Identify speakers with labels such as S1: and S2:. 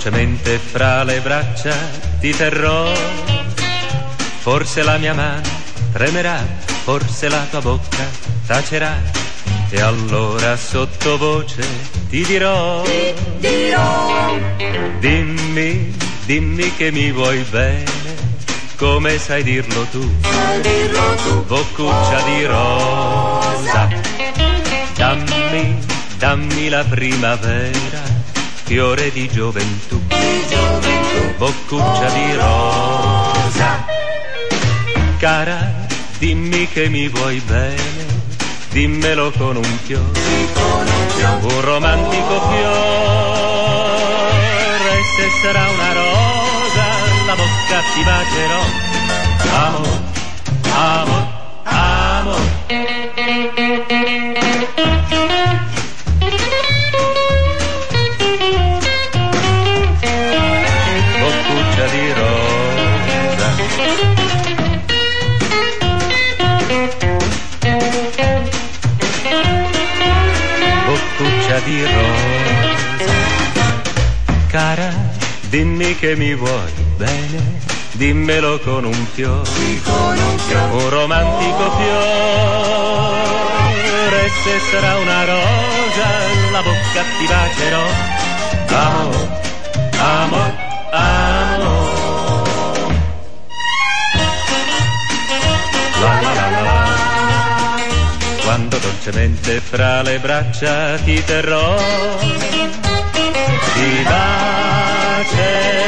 S1: dolcemente fra le braccia ti terrò. Forse la mia mano tremerà, forse la tua bocca tacerà, e allora sottovoce ti dirò, dimmi, dimmi che mi vuoi bene, come sai dirlo tu, boccuccia di rosa. Dammi, dammi la primavera, fiore di gioventù, boccuccia di rosa. Cara, dimmi che mi vuoi bene, dimmelo con un fiore, un romantico fiore. E se sarà una rosa, la bocca ti bacerò. Amor, amor, amor. Boccuccia di rosa. Boccuccia di rosa. Cara, dimmi che mi vuoi bene, dimmelo con un fiore, un romantico fiore. Se sarà una rosa, la bocca ti bacerò. Amor, amor, amor. La la la la la. Quando dolcemente fra le braccia ti terrò, ti bacerò.